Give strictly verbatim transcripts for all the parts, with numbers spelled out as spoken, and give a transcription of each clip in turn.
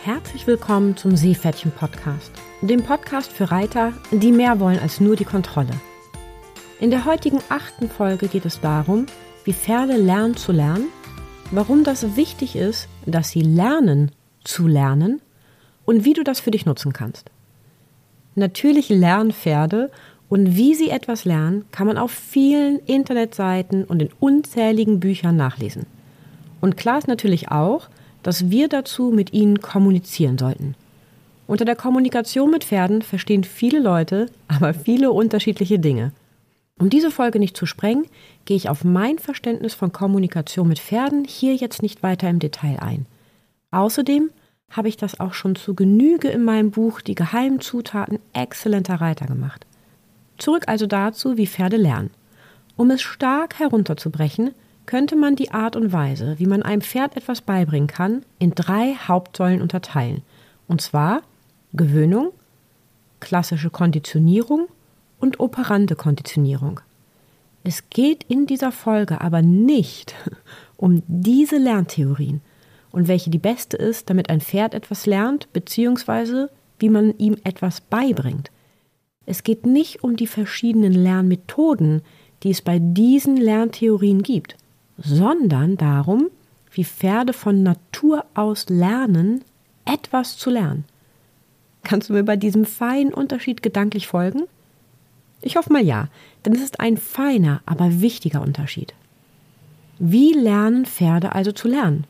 Herzlich willkommen zum Seepferdchen-Podcast, dem Podcast für Reiter, die mehr wollen als nur die Kontrolle. In der heutigen achten Folge geht es darum, wie Pferde lernen zu lernen, warum das wichtig ist, dass sie lernen zu lernen und wie du das für dich nutzen kannst. Natürlich lernen Pferde und wie sie etwas lernen, kann man auf vielen Internetseiten und in unzähligen Büchern nachlesen. Und klar ist natürlich auch, dass wir dazu mit ihnen kommunizieren sollten. Unter der Kommunikation mit Pferden verstehen viele Leute, aber viele unterschiedliche Dinge. Um diese Folge nicht zu sprengen, gehe ich auf mein Verständnis von Kommunikation mit Pferden hier jetzt nicht weiter im Detail ein. Außerdem habe ich das auch schon zu Genüge in meinem Buch Die geheimen Zutaten exzellenter Reiter gemacht. Zurück also dazu, wie Pferde lernen. Um es stark herunterzubrechen, könnte man die Art und Weise, wie man einem Pferd etwas beibringen kann, in drei Hauptsäulen unterteilen. Und zwar Gewöhnung, klassische Konditionierung und operante Konditionierung. Es geht in dieser Folge aber nicht um diese Lerntheorien und welche die beste ist, damit ein Pferd etwas lernt, beziehungsweise wie man ihm etwas beibringt. Es geht nicht um die verschiedenen Lernmethoden, die es bei diesen Lerntheorien gibt, sondern darum, wie Pferde von Natur aus lernen, etwas zu lernen. Kannst du mir bei diesem feinen Unterschied gedanklich folgen? Ich hoffe mal ja, denn es ist ein feiner, aber wichtiger Unterschied. Wie lernen Pferde also zu lernen?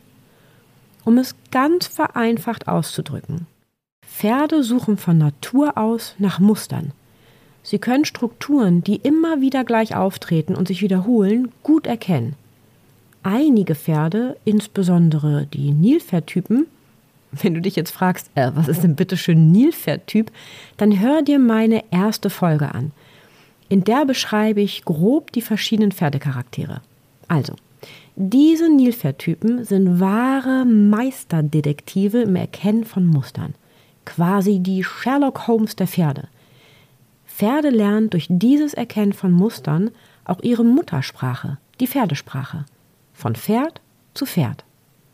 Um es ganz vereinfacht auszudrücken. Pferde suchen von Natur aus nach Mustern. Sie können Strukturen, die immer wieder gleich auftreten und sich wiederholen, gut erkennen. Einige Pferde, insbesondere die Nilpferdtypen, wenn du dich jetzt fragst, äh, was ist denn bitte schön Nilpferdtyp, dann hör dir meine erste Folge an. In der beschreibe ich grob die verschiedenen Pferdecharaktere. Also, diese Nilpferdtypen sind wahre Meisterdetektive im Erkennen von Mustern. Quasi die Sherlock Holmes der Pferde. Pferde lernen durch dieses Erkennen von Mustern auch ihre Muttersprache, die Pferdesprache. Von Pferd zu Pferd.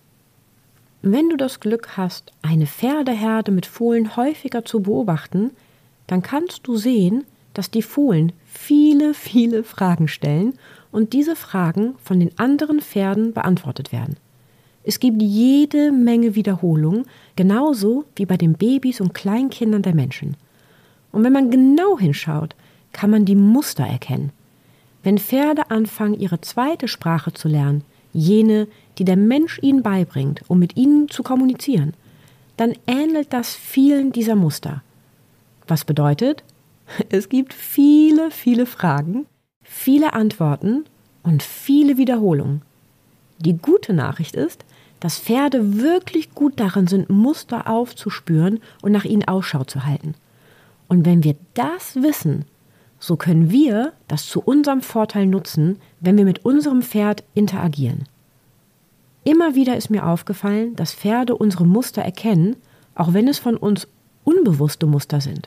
Wenn du das Glück hast, eine Pferdeherde mit Fohlen häufiger zu beobachten, dann kannst du sehen, dass die Fohlen viele, viele Fragen stellen und diese Fragen von den anderen Pferden beantwortet werden. Es gibt jede Menge Wiederholungen, genauso wie bei den Babys und Kleinkindern der Menschen. Und wenn man genau hinschaut, kann man die Muster erkennen. Wenn Pferde anfangen, ihre zweite Sprache zu lernen, jene, die der Mensch ihnen beibringt, um mit ihnen zu kommunizieren, dann ähnelt das vielen dieser Muster. Was bedeutet, es gibt viele, viele Fragen, viele Antworten und viele Wiederholungen. Die gute Nachricht ist, dass Pferde wirklich gut darin sind, Muster aufzuspüren und nach ihnen Ausschau zu halten. Und wenn wir das wissen, so können wir das zu unserem Vorteil nutzen, wenn wir mit unserem Pferd interagieren. Immer wieder ist mir aufgefallen, dass Pferde unsere Muster erkennen, auch wenn es von uns unbewusste Muster sind.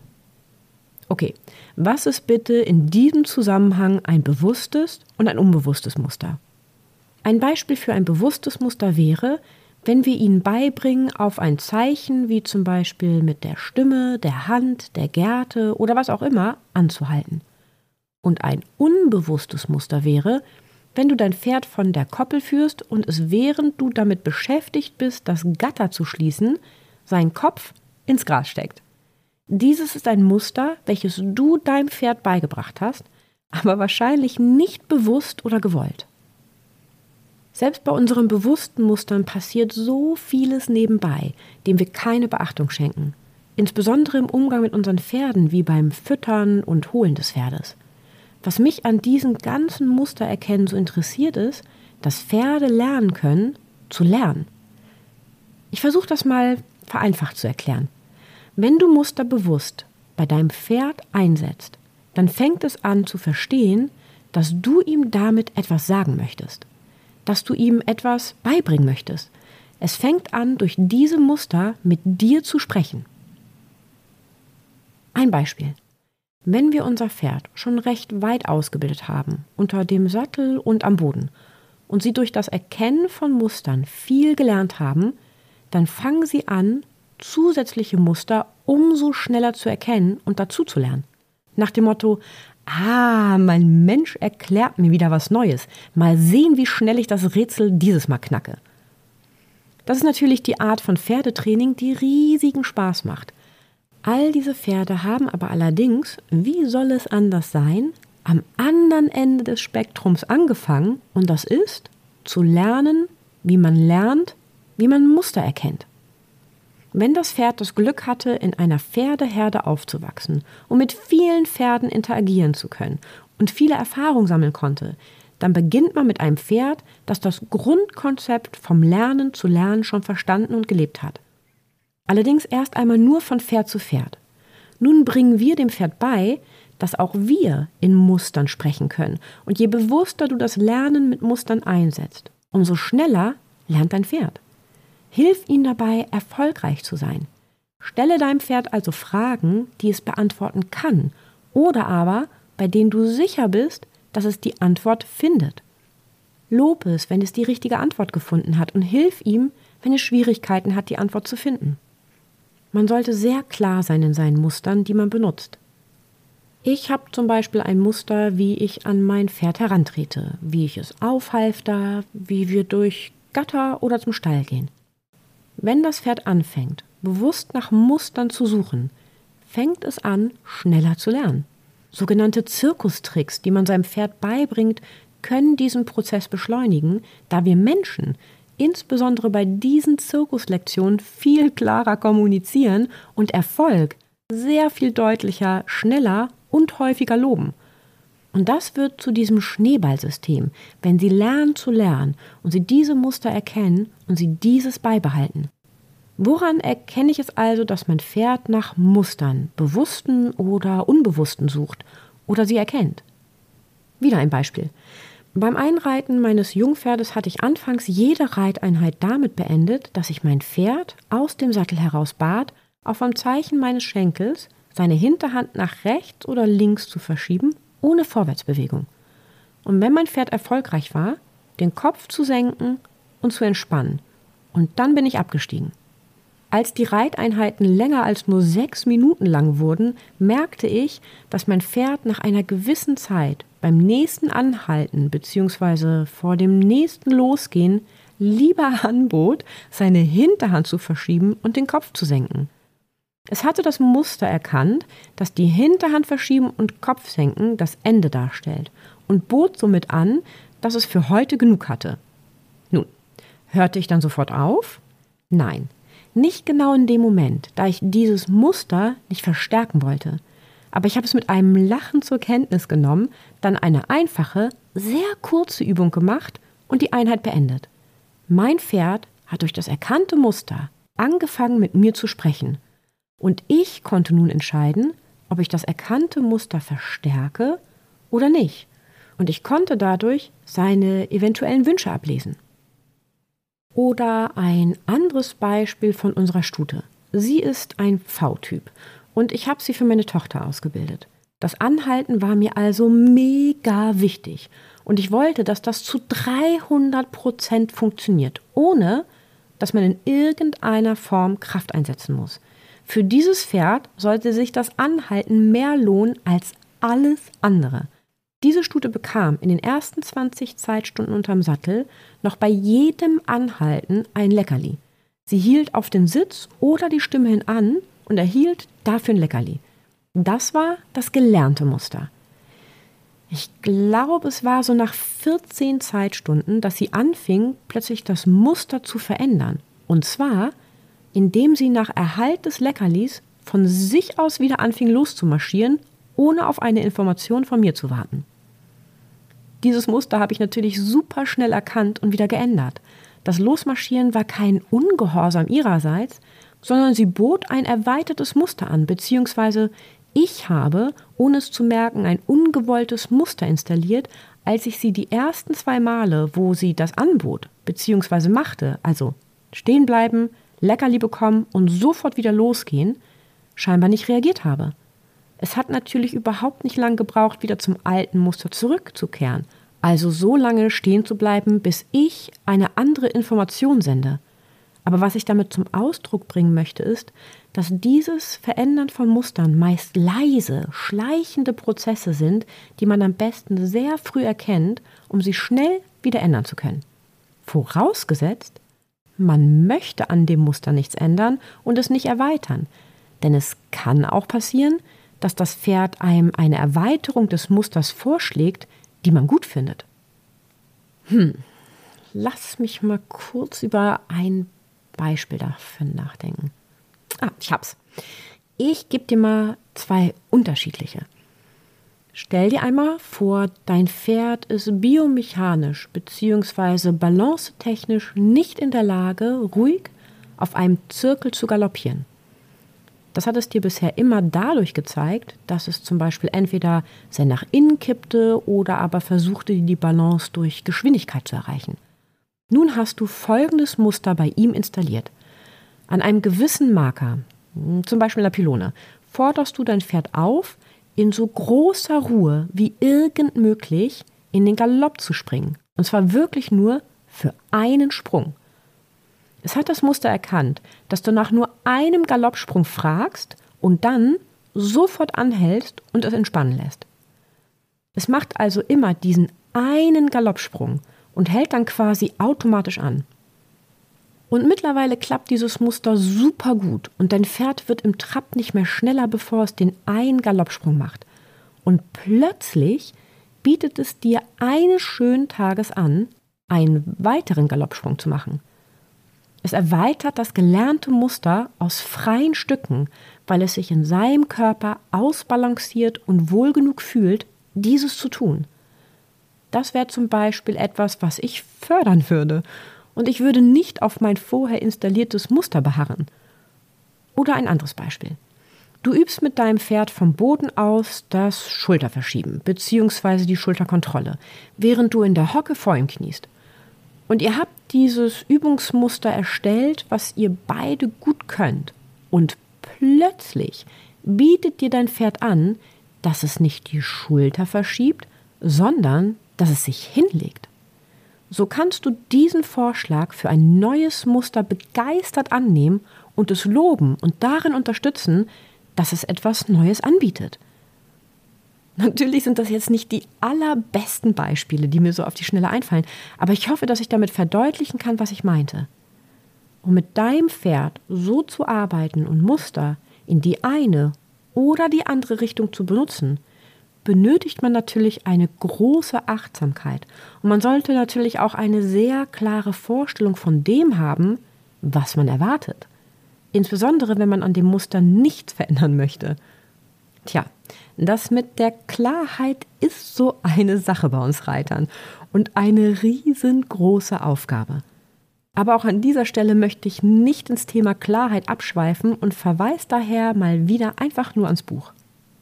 Okay, was ist bitte in diesem Zusammenhang ein bewusstes und ein unbewusstes Muster? Ein Beispiel für ein bewusstes Muster wäre, wenn wir ihnen beibringen, auf ein Zeichen, wie zum Beispiel mit der Stimme, der Hand, der Gerte oder was auch immer, anzuhalten. Und ein unbewusstes Muster wäre, wenn du dein Pferd von der Koppel führst und es, während du damit beschäftigt bist, das Gatter zu schließen, seinen Kopf ins Gras steckt. Dieses ist ein Muster, welches du deinem Pferd beigebracht hast, aber wahrscheinlich nicht bewusst oder gewollt. Selbst bei unseren bewussten Mustern passiert so vieles nebenbei, dem wir keine Beachtung schenken. Insbesondere im Umgang mit unseren Pferden, wie beim Füttern und Holen des Pferdes. Was mich an diesen ganzen Mustererkennen so interessiert ist, dass Pferde lernen können, zu lernen. Ich versuche das mal vereinfacht zu erklären. Wenn du Muster bewusst bei deinem Pferd einsetzt, dann fängt es an zu verstehen, dass du ihm damit etwas sagen möchtest. Dass du ihm etwas beibringen möchtest. Es fängt an, durch diese Muster mit dir zu sprechen. Ein Beispiel. Wenn wir unser Pferd schon recht weit ausgebildet haben, unter dem Sattel und am Boden, und sie durch das Erkennen von Mustern viel gelernt haben, dann fangen sie an, zusätzliche Muster umso schneller zu erkennen und dazu zu lernen. Nach dem Motto, ah, mein Mensch erklärt mir wieder was Neues. Mal sehen, wie schnell ich das Rätsel dieses Mal knacke. Das ist natürlich die Art von Pferdetraining, die riesigen Spaß macht. All diese Pferde haben aber allerdings, wie soll es anders sein, am anderen Ende des Spektrums angefangen, und das ist, zu lernen, wie man lernt, wie man Muster erkennt. Wenn das Pferd das Glück hatte, in einer Pferdeherde aufzuwachsen und mit vielen Pferden interagieren zu können und viele Erfahrungen sammeln konnte, dann beginnt man mit einem Pferd, das das Grundkonzept vom Lernen zu lernen schon verstanden und gelebt hat. Allerdings erst einmal nur von Pferd zu Pferd. Nun bringen wir dem Pferd bei, dass auch wir in Mustern sprechen können. Und je bewusster du das Lernen mit Mustern einsetzt, umso schneller lernt dein Pferd. Hilf ihm dabei, erfolgreich zu sein. Stelle deinem Pferd also Fragen, die es beantworten kann, oder aber, bei denen du sicher bist, dass es die Antwort findet. Lob es, wenn es die richtige Antwort gefunden hat, und hilf ihm, wenn es Schwierigkeiten hat, die Antwort zu finden. Man sollte sehr klar sein in seinen Mustern, die man benutzt. Ich habe zum Beispiel ein Muster, wie ich an mein Pferd herantrete, wie ich es aufhalfter, wie wir durch Gatter oder zum Stall gehen. Wenn das Pferd anfängt, bewusst nach Mustern zu suchen, fängt es an, schneller zu lernen. Sogenannte Zirkustricks, die man seinem Pferd beibringt, können diesen Prozess beschleunigen, da wir Menschen insbesondere bei diesen Zirkuslektionen viel klarer kommunizieren und Erfolg sehr viel deutlicher, schneller und häufiger loben. Und das wird zu diesem Schneeballsystem, wenn Sie lernen zu lernen und Sie diese Muster erkennen und Sie dieses beibehalten. Woran erkenne ich es also, dass mein Pferd nach Mustern, bewussten oder unbewussten sucht oder sie erkennt? Wieder ein Beispiel. Beim Einreiten meines Jungpferdes hatte ich anfangs jede Reiteinheit damit beendet, dass ich mein Pferd aus dem Sattel heraus bat, auf ein Zeichen meines Schenkels seine Hinterhand nach rechts oder links zu verschieben, ohne Vorwärtsbewegung. Und wenn mein Pferd erfolgreich war, den Kopf zu senken und zu entspannen. Und dann bin ich abgestiegen. Als die Reiteinheiten länger als nur sechs Minuten lang wurden, merkte ich, dass mein Pferd nach einer gewissen Zeit beim nächsten Anhalten bzw. vor dem nächsten Losgehen lieber anbot, seine Hinterhand zu verschieben und den Kopf zu senken. Es hatte das Muster erkannt, dass die Hinterhand verschieben und Kopf senken das Ende darstellt und bot somit an, dass es für heute genug hatte. Nun, hörte ich dann sofort auf? Nein. Nicht genau in dem Moment, da ich dieses Muster nicht verstärken wollte. Aber ich habe es mit einem Lachen zur Kenntnis genommen, dann eine einfache, sehr kurze Übung gemacht und die Einheit beendet. Mein Pferd hat durch das erkannte Muster angefangen, mit mir zu sprechen. Und ich konnte nun entscheiden, ob ich das erkannte Muster verstärke oder nicht. Und ich konnte dadurch seine eventuellen Wünsche ablesen. Oder ein anderes Beispiel von unserer Stute. Sie ist ein V-Typ und ich habe sie für meine Tochter ausgebildet. Das Anhalten war mir also mega wichtig und ich wollte, dass das zu dreihundert Prozent funktioniert, ohne dass man in irgendeiner Form Kraft einsetzen muss. Für dieses Pferd sollte sich das Anhalten mehr lohnen als alles andere. Diese Stute bekam in den ersten zwanzig Zeitstunden unterm Sattel noch bei jedem Anhalten ein Leckerli. Sie hielt auf den Sitz oder die Stimme hin an und erhielt dafür ein Leckerli. Das war das gelernte Muster. Ich glaube, es war so nach vierzehn Zeitstunden, dass sie anfing, plötzlich das Muster zu verändern. Und zwar, indem sie nach Erhalt des Leckerlis von sich aus wieder anfing loszumarschieren, ohne auf eine Information von mir zu warten. Dieses Muster habe ich natürlich super schnell erkannt und wieder geändert. Das Losmarschieren war kein Ungehorsam ihrerseits, sondern sie bot ein erweitertes Muster an, beziehungsweise ich habe, ohne es zu merken, ein ungewolltes Muster installiert, als ich sie die ersten zwei Male, wo sie das anbot, beziehungsweise machte, also stehen bleiben, Leckerli bekommen und sofort wieder losgehen, scheinbar nicht reagiert habe. Es hat natürlich überhaupt nicht lang gebraucht, wieder zum alten Muster zurückzukehren, also so lange stehen zu bleiben, bis ich eine andere Information sende. Aber was ich damit zum Ausdruck bringen möchte, ist, dass dieses Verändern von Mustern meist leise, schleichende Prozesse sind, die man am besten sehr früh erkennt, um sie schnell wieder ändern zu können. Vorausgesetzt, man möchte an dem Muster nichts ändern und es nicht erweitern. Denn es kann auch passieren, dass das Pferd einem eine Erweiterung des Musters vorschlägt, die man gut findet. Hm, lass mich mal kurz über ein Beispiel dafür nachdenken. Ah, ich hab's. Ich gebe dir mal zwei unterschiedliche. Stell dir einmal vor, dein Pferd ist biomechanisch bzw. balancetechnisch nicht in der Lage, ruhig auf einem Zirkel zu galoppieren. Das hat es dir bisher immer dadurch gezeigt, dass es zum Beispiel entweder sehr nach innen kippte oder aber versuchte, die Balance durch Geschwindigkeit zu erreichen. Nun hast du folgendes Muster bei ihm installiert. An einem gewissen Marker, zum Beispiel der Pylone, forderst du dein Pferd auf, in so großer Ruhe wie irgend möglich in den Galopp zu springen. Und zwar wirklich nur für einen Sprung. Es hat das Muster erkannt, dass du nach nur einem Galoppsprung fragst und dann sofort anhältst und es entspannen lässt. Es macht also immer diesen einen Galoppsprung und hält dann quasi automatisch an. Und mittlerweile klappt dieses Muster super gut und dein Pferd wird im Trab nicht mehr schneller, bevor es den einen Galoppsprung macht. Und plötzlich bietet es dir eines schönen Tages an, einen weiteren Galoppsprung zu machen. Es erweitert das gelernte Muster aus freien Stücken, weil es sich in seinem Körper ausbalanciert und wohl genug fühlt, dieses zu tun. Das wäre zum Beispiel etwas, was ich fördern würde. Und ich würde nicht auf mein vorher installiertes Muster beharren. Oder ein anderes Beispiel. Du übst mit deinem Pferd vom Boden aus das Schulterverschieben bzw. die Schulterkontrolle, während du in der Hocke vor ihm kniest. Und ihr habt dieses Übungsmuster erstellt, was ihr beide gut könnt. Und plötzlich bietet dir dein Pferd an, dass es nicht die Schulter verschiebt, sondern dass es sich hinlegt. So kannst du diesen Vorschlag für ein neues Muster begeistert annehmen und es loben und darin unterstützen, dass es etwas Neues anbietet. Natürlich sind das jetzt nicht die allerbesten Beispiele, die mir so auf die Schnelle einfallen, aber ich hoffe, dass ich damit verdeutlichen kann, was ich meinte. Um mit deinem Pferd so zu arbeiten und Muster in die eine oder die andere Richtung zu benutzen, benötigt man natürlich eine große Achtsamkeit. Und man sollte natürlich auch eine sehr klare Vorstellung von dem haben, was man erwartet. Insbesondere, wenn man an dem Muster nichts verändern möchte. Tja, das mit der Klarheit ist so eine Sache bei uns Reitern und eine riesengroße Aufgabe. Aber auch an dieser Stelle möchte ich nicht ins Thema Klarheit abschweifen und verweise daher mal wieder einfach nur ans Buch.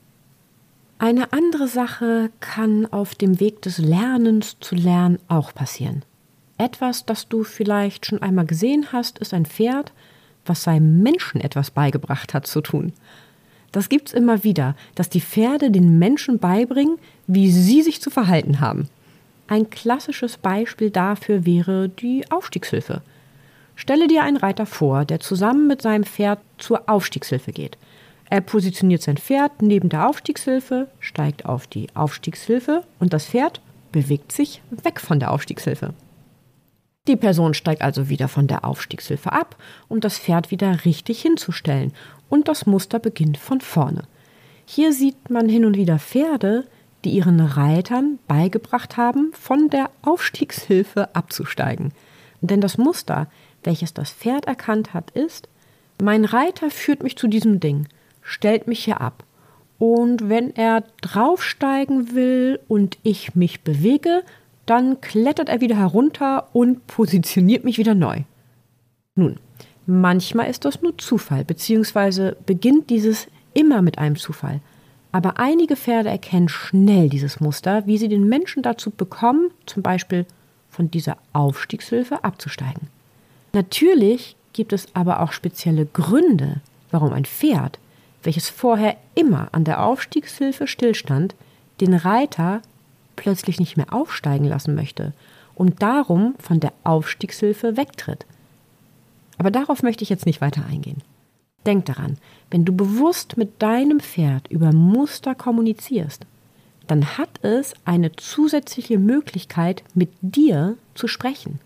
Eine andere Sache kann auf dem Weg des Lernens zu lernen auch passieren. Etwas, das du vielleicht schon einmal gesehen hast, ist ein Pferd, was seinem Menschen etwas beigebracht hat zu tun. Das gibt's immer wieder, dass die Pferde den Menschen beibringen, wie sie sich zu verhalten haben. Ein klassisches Beispiel dafür wäre die Aufstiegshilfe. Stelle dir einen Reiter vor, der zusammen mit seinem Pferd zur Aufstiegshilfe geht. Er positioniert sein Pferd neben der Aufstiegshilfe, steigt auf die Aufstiegshilfe und das Pferd bewegt sich weg von der Aufstiegshilfe. Die Person steigt also wieder von der Aufstiegshilfe ab, um das Pferd wieder richtig hinzustellen und das Muster beginnt von vorne. Hier sieht man hin und wieder Pferde, die ihren Reitern beigebracht haben, von der Aufstiegshilfe abzusteigen. Denn das Muster, welches das Pferd erkannt hat, ist: Mein Reiter führt mich zu diesem Ding, stellt mich hier ab. Und wenn er draufsteigen will und ich mich bewege, dann klettert er wieder herunter und positioniert mich wieder neu. Nun, manchmal ist das nur Zufall, beziehungsweise beginnt dieses immer mit einem Zufall. Aber einige Pferde erkennen schnell dieses Muster, wie sie den Menschen dazu bekommen, zum Beispiel von dieser Aufstiegshilfe abzusteigen. Natürlich gibt es aber auch spezielle Gründe, warum ein Pferd, welches vorher immer an der Aufstiegshilfe stillstand, den Reiter plötzlich nicht mehr aufsteigen lassen möchte und darum von der Aufstiegshilfe wegtritt. Aber darauf möchte ich jetzt nicht weiter eingehen. Denk daran, wenn du bewusst mit deinem Pferd über Muster kommunizierst, dann hat es eine zusätzliche Möglichkeit, mit dir zu sprechen.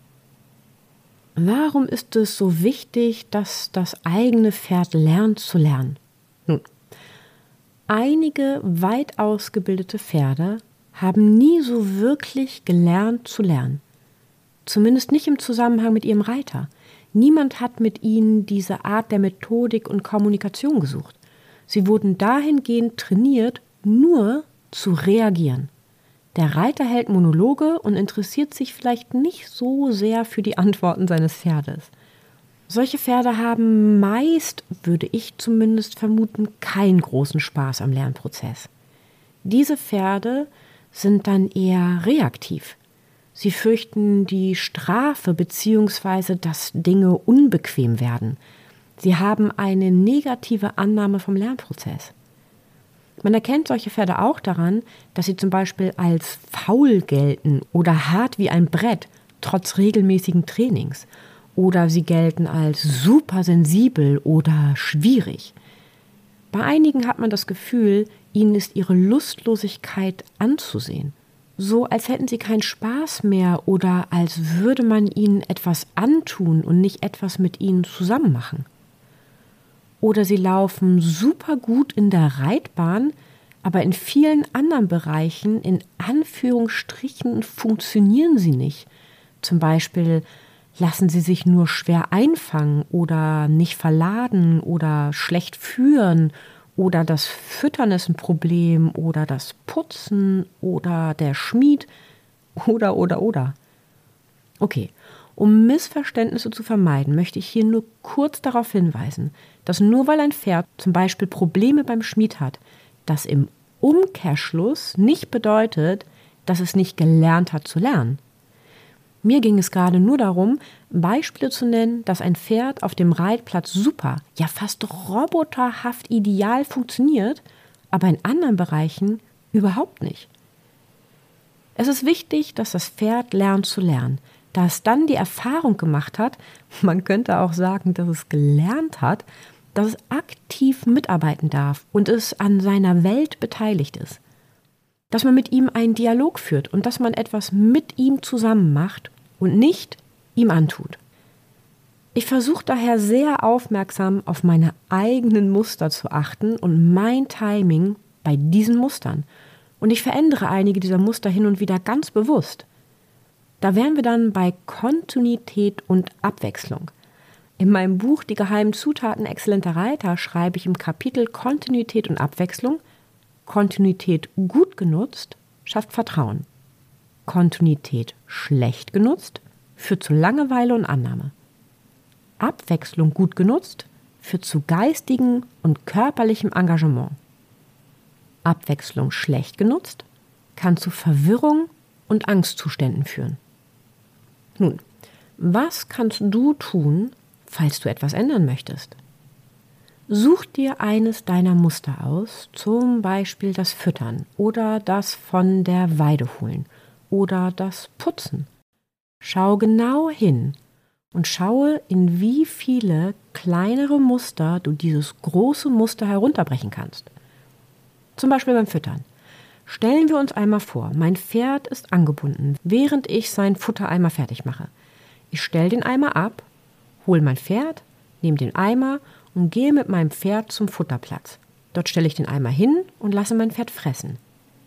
Warum ist es so wichtig, dass das eigene Pferd lernt zu lernen? Nun, einige weit ausgebildete Pferde haben nie so wirklich gelernt zu lernen. Zumindest nicht im Zusammenhang mit ihrem Reiter. Niemand hat mit ihnen diese Art der Methodik und Kommunikation gesucht. Sie wurden dahingehend trainiert, nur zu reagieren. Der Reiter hält Monologe und interessiert sich vielleicht nicht so sehr für die Antworten seines Pferdes. Solche Pferde haben meist, würde ich zumindest vermuten, keinen großen Spaß am Lernprozess. Diese Pferde sind dann eher reaktiv. Sie fürchten die Strafe bzw. dass Dinge unbequem werden. Sie haben eine negative Annahme vom Lernprozess. Man erkennt solche Pferde auch daran, dass sie zum Beispiel als faul gelten oder hart wie ein Brett, trotz regelmäßigen Trainings. Oder sie gelten als supersensibel oder schwierig. Bei einigen hat man das Gefühl, ihnen ist ihre Lustlosigkeit anzusehen. So als hätten sie keinen Spaß mehr oder als würde man ihnen etwas antun und nicht etwas mit ihnen zusammen machen. Oder sie laufen super gut in der Reitbahn, aber in vielen anderen Bereichen, in Anführungsstrichen, funktionieren sie nicht. Zum Beispiel lassen sie sich nur schwer einfangen oder nicht verladen oder schlecht führen oder das Füttern ist ein Problem oder das Putzen oder der Schmied oder, oder, oder. Okay, um Missverständnisse zu vermeiden, möchte ich hier nur kurz darauf hinweisen, dass nur weil ein Pferd zum Beispiel Probleme beim Schmied hat, das im Umkehrschluss nicht bedeutet, dass es nicht gelernt hat zu lernen. Mir ging es gerade nur darum, Beispiele zu nennen, dass ein Pferd auf dem Reitplatz super, ja fast roboterhaft ideal funktioniert, aber in anderen Bereichen überhaupt nicht. Es ist wichtig, dass das Pferd lernt zu lernen, da es dann die Erfahrung gemacht hat, man könnte auch sagen, dass es gelernt hat, dass es aktiv mitarbeiten darf und es an seiner Welt beteiligt ist. Dass man mit ihm einen Dialog führt und dass man etwas mit ihm zusammen macht und nicht ihm antut. Ich versuche daher sehr aufmerksam auf meine eigenen Muster zu achten und mein Timing bei diesen Mustern. Und ich verändere einige dieser Muster hin und wieder ganz bewusst. Da wären wir dann bei Kontinuität und Abwechslung. In meinem Buch Die geheimen Zutaten exzellenter Reiter schreibe ich im Kapitel Kontinuität und Abwechslung: Kontinuität gut genutzt schafft Vertrauen. Kontinuität schlecht genutzt führt zu Langeweile und Annahme. Abwechslung gut genutzt führt zu geistigem und körperlichem Engagement. Abwechslung schlecht genutzt kann zu Verwirrung und Angstzuständen führen. Nun, was kannst du tun, falls du etwas ändern möchtest? Such dir eines deiner Muster aus, zum Beispiel das Füttern oder das von der Weide holen oder das Putzen. Schau genau hin und schaue, in wie viele kleinere Muster du dieses große Muster herunterbrechen kannst. Zum Beispiel beim Füttern. Stellen wir uns einmal vor, mein Pferd ist angebunden, während ich seinen Futtereimer fertig mache. Ich stelle den Eimer ab, hole mein Pferd, nehme den Eimer und gehe mit meinem Pferd zum Futterplatz. Dort stelle ich den Eimer hin und lasse mein Pferd fressen.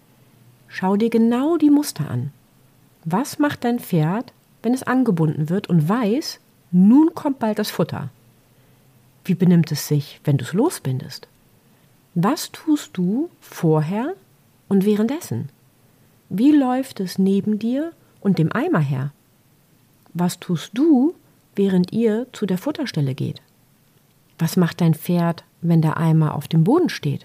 Schau dir genau die Muster an. Was macht dein Pferd, wenn es angebunden wird und weiß, nun kommt bald das Futter? Wie benimmt es sich, wenn du es losbindest? Was tust du vorher und währenddessen? Wie läuft es neben dir und dem Eimer her? Was tust du, während ihr zu der Futterstelle geht? Was macht dein Pferd, wenn der Eimer auf dem Boden steht?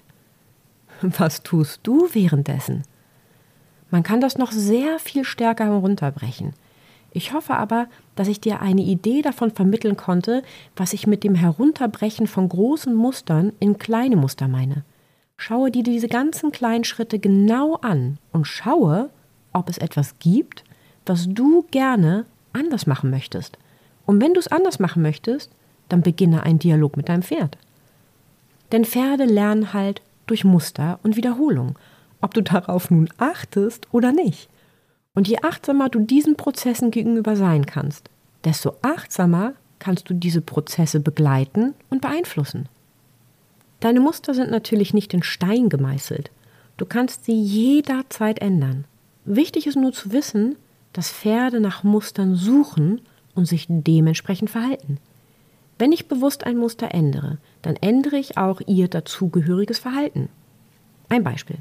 Was tust du währenddessen? Man kann das noch sehr viel stärker herunterbrechen. Ich hoffe aber, dass ich dir eine Idee davon vermitteln konnte, was ich mit dem Herunterbrechen von großen Mustern in kleine Muster meine. Schaue dir diese ganzen kleinen Schritte genau an und schaue, ob es etwas gibt, was du gerne anders machen möchtest. Und wenn du es anders machen möchtest, dann beginne einen Dialog mit deinem Pferd. Denn Pferde lernen halt durch Muster und Wiederholung, ob du darauf nun achtest oder nicht. Und je achtsamer du diesen Prozessen gegenüber sein kannst, desto achtsamer kannst du diese Prozesse begleiten und beeinflussen. Deine Muster sind natürlich nicht in Stein gemeißelt. Du kannst sie jederzeit ändern. Wichtig ist nur zu wissen, dass Pferde nach Mustern suchen und sich dementsprechend verhalten. Wenn ich bewusst ein Muster ändere, dann ändere ich auch ihr dazugehöriges Verhalten. Ein Beispiel.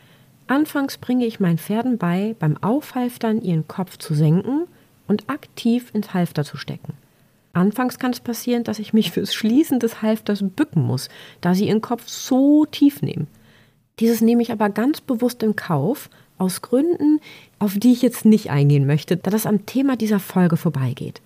Anfangs bringe ich meinen Pferden bei, beim Aufhalftern ihren Kopf zu senken und aktiv ins Halfter zu stecken. Anfangs kann es passieren, dass ich mich fürs Schließen des Halfters bücken muss, da sie ihren Kopf so tief nehmen. Dieses nehme ich aber ganz bewusst in Kauf, aus Gründen, auf die ich jetzt nicht eingehen möchte, da das am Thema dieser Folge vorbeigeht.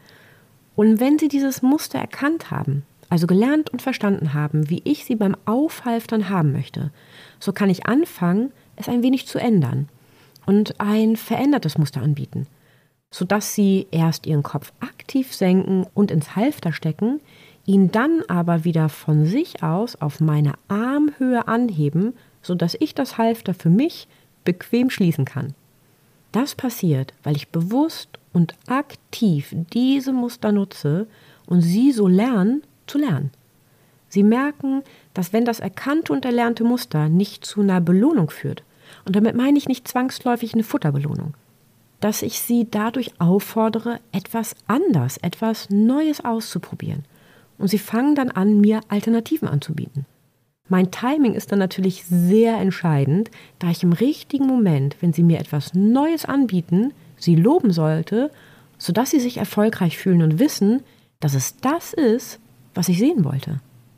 Und wenn Sie dieses Muster erkannt haben, also gelernt und verstanden haben, wie ich sie beim Aufhalftern haben möchte, so kann ich anfangen, es ein wenig zu ändern und ein verändertes Muster anbieten, sodass Sie erst Ihren Kopf aktiv senken und ins Halfter stecken, ihn dann aber wieder von sich aus auf meine Armhöhe anheben, sodass ich das Halfter für mich bequem schließen kann. Das passiert, weil ich bewusst und aktiv diese Muster nutze und sie so lernen, zu lernen. Sie merken, dass wenn das erkannte und erlernte Muster nicht zu einer Belohnung führt, und damit meine ich nicht zwangsläufig eine Futterbelohnung, dass ich sie dadurch auffordere, etwas anders, etwas Neues auszuprobieren. Und sie fangen dann an, mir Alternativen anzubieten. Mein Timing ist dann natürlich sehr entscheidend, da ich im richtigen Moment, wenn sie mir etwas Neues anbieten, sie loben sollte, sodass sie sich erfolgreich fühlen und wissen, dass es das ist, was ich sehen wollte.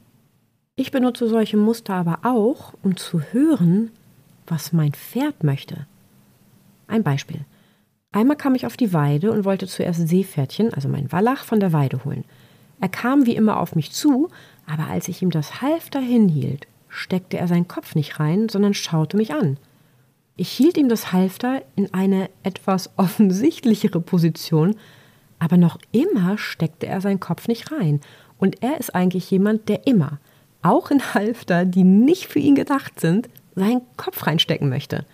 Ich benutze solche Muster aber auch, um zu hören, was mein Pferd möchte. Ein Beispiel. Einmal kam ich auf die Weide und wollte zuerst Seepferdchen, also mein Wallach, von der Weide holen. Er kam wie immer auf mich zu, aber als ich ihm das Halfter hinhielt, steckte er seinen Kopf nicht rein, sondern schaute mich an. Ich hielt ihm das Halfter in eine etwas offensichtlichere Position, aber noch immer steckte er seinen Kopf nicht rein. Und er ist eigentlich jemand, der immer, auch in Halfter, die nicht für ihn gedacht sind, seinen Kopf reinstecken möchte.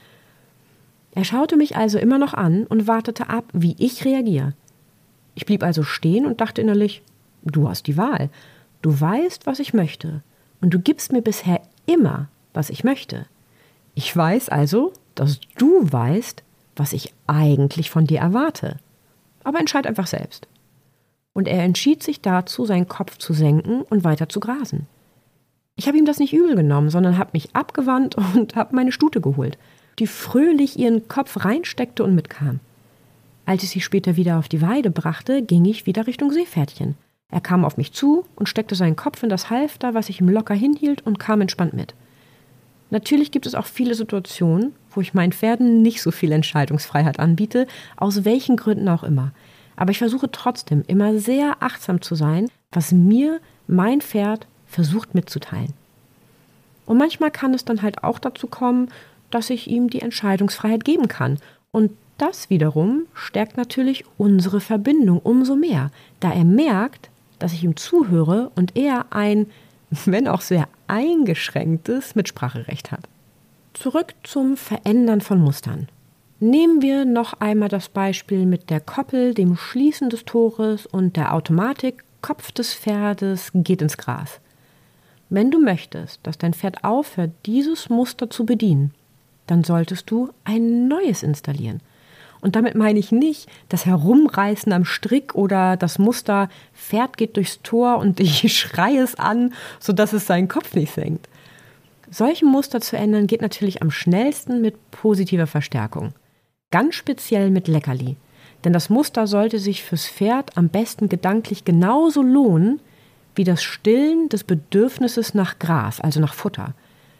Er schaute mich also immer noch an und wartete ab, wie ich reagiere. Ich blieb also stehen und dachte innerlich, du hast die Wahl. Du weißt, was ich möchte. Und du gibst mir bisher immer, was ich möchte. Ich weiß also, dass du weißt, was ich eigentlich von dir erwarte. Aber entscheid einfach selbst. Und er entschied sich dazu, seinen Kopf zu senken und weiter zu grasen. Ich habe ihm das nicht übel genommen, sondern habe mich abgewandt und habe meine Stute geholt, die fröhlich ihren Kopf reinsteckte und mitkam. Als ich sie später wieder auf die Weide brachte, ging ich wieder Richtung Seepferdchen. Er kam auf mich zu und steckte seinen Kopf in das Halfter, was ich ihm locker hinhielt, und kam entspannt mit. Natürlich gibt es auch viele Situationen, wo ich meinen Pferden nicht so viel Entscheidungsfreiheit anbiete, aus welchen Gründen auch immer. Aber ich versuche trotzdem immer sehr achtsam zu sein, was mir mein Pferd versucht mitzuteilen. Und manchmal kann es dann halt auch dazu kommen, dass ich ihm die Entscheidungsfreiheit geben kann. Und das wiederum stärkt natürlich unsere Verbindung umso mehr, da er merkt, dass ich ihm zuhöre und er ein, wenn auch sehr eingeschränktes Mitspracherecht hat. Zurück zum Verändern von Mustern. Nehmen wir noch einmal das Beispiel mit der Koppel, dem Schließen des Tores und der Automatik, Kopf des Pferdes geht ins Gras. Wenn du möchtest, dass dein Pferd aufhört, dieses Muster zu bedienen, dann solltest du ein neues installieren. Und damit meine ich nicht das Herumreißen am Strick oder das Muster, Pferd geht durchs Tor und ich schreie es an, sodass es seinen Kopf nicht senkt. Solche Muster zu ändern geht natürlich am schnellsten mit positiver Verstärkung. Ganz speziell mit Leckerli. Denn das Muster sollte sich fürs Pferd am besten gedanklich genauso lohnen, wie das Stillen des Bedürfnisses nach Gras, also nach Futter.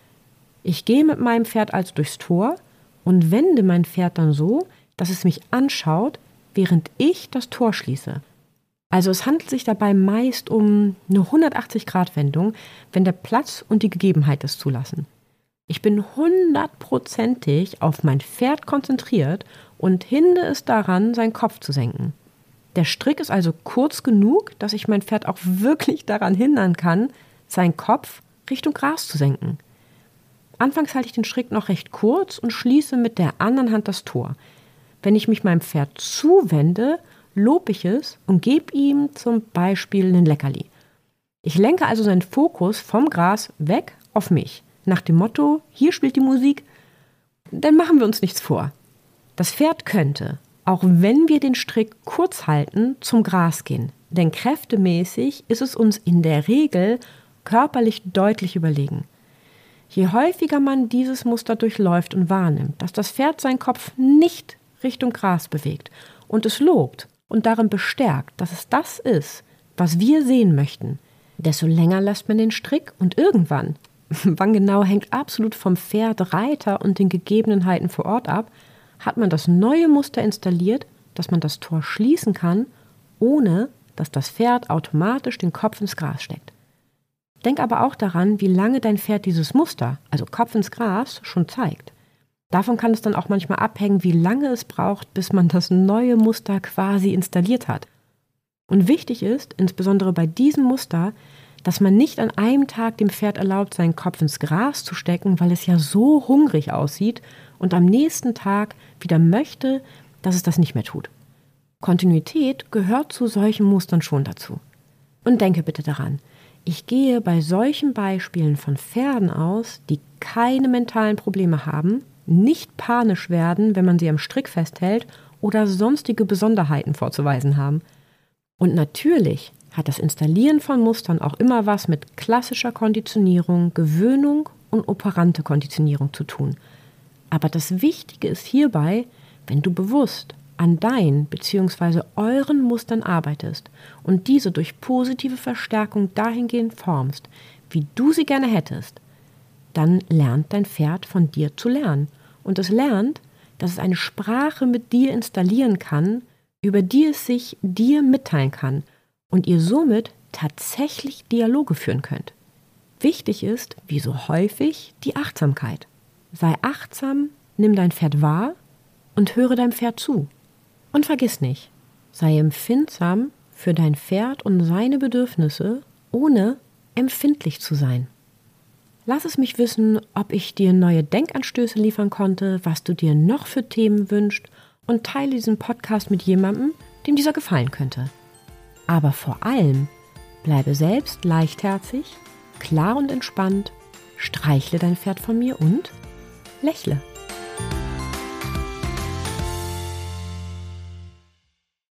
Ich gehe mit meinem Pferd also durchs Tor und wende mein Pferd dann so, dass es mich anschaut, während ich das Tor schließe. Also es handelt sich dabei meist um eine hundertachtzig-Grad-Wendung, wenn der Platz und die Gegebenheit es zulassen. Ich bin hundertprozentig auf mein Pferd konzentriert und hinde es daran, seinen Kopf zu senken. Der Strick ist also kurz genug, dass ich mein Pferd auch wirklich daran hindern kann, seinen Kopf Richtung Gras zu senken. Anfangs halte ich den Strick noch recht kurz und schließe mit der anderen Hand das Tor. Wenn ich mich meinem Pferd zuwende, lobe ich es und gebe ihm zum Beispiel einen Leckerli. Ich lenke also seinen Fokus vom Gras weg auf mich. Nach dem Motto, hier spielt die Musik, dann machen wir uns nichts vor. Das Pferd könnte, auch wenn wir den Strick kurz halten, zum Gras gehen. Denn kräftemäßig ist es uns in der Regel körperlich deutlich überlegen. Je häufiger man dieses Muster durchläuft und wahrnimmt, dass das Pferd seinen Kopf nicht Richtung Gras bewegt und es lobt und darin bestärkt, dass es das ist, was wir sehen möchten, desto länger lässt man den Strick und irgendwann, wann genau hängt absolut vom Pferd, Reiter und den Gegebenheiten vor Ort ab, hat man das neue Muster installiert, dass man das Tor schließen kann, ohne dass das Pferd automatisch den Kopf ins Gras steckt. Denk aber auch daran, wie lange dein Pferd dieses Muster, also Kopf ins Gras, schon zeigt. Davon kann es dann auch manchmal abhängen, wie lange es braucht, bis man das neue Muster quasi installiert hat. Und wichtig ist, insbesondere bei diesem Muster, dass man nicht an einem Tag dem Pferd erlaubt, seinen Kopf ins Gras zu stecken, weil es ja so hungrig aussieht und am nächsten Tag wieder möchte, dass es das nicht mehr tut. Kontinuität gehört zu solchen Mustern schon dazu. Und denke bitte daran, ich gehe bei solchen Beispielen von Pferden aus, die keine mentalen Probleme haben, nicht panisch werden, wenn man sie am Strick festhält oder sonstige Besonderheiten vorzuweisen haben. Und natürlich hat das Installieren von Mustern auch immer was mit klassischer Konditionierung, Gewöhnung und operante Konditionierung zu tun. Aber das Wichtige ist hierbei, wenn du bewusst an deinen bzw. euren Mustern arbeitest und diese durch positive Verstärkung dahingehend formst, wie du sie gerne hättest, dann lernt dein Pferd von dir zu lernen. Und es lernt, dass es eine Sprache mit dir installieren kann, über die es sich dir mitteilen kann und ihr somit tatsächlich Dialoge führen könnt. Wichtig ist, wie so häufig, die Achtsamkeit. Sei achtsam, nimm dein Pferd wahr und höre deinem Pferd zu. Und vergiss nicht, sei empfindsam für dein Pferd und seine Bedürfnisse, ohne empfindlich zu sein. Lass es mich wissen, ob ich dir neue Denkanstöße liefern konnte, was du dir noch für Themen wünschst und teile diesen Podcast mit jemandem, dem dieser gefallen könnte. Aber vor allem, bleibe selbst leichtherzig, klar und entspannt, streichle dein Pferd von mir und lächle.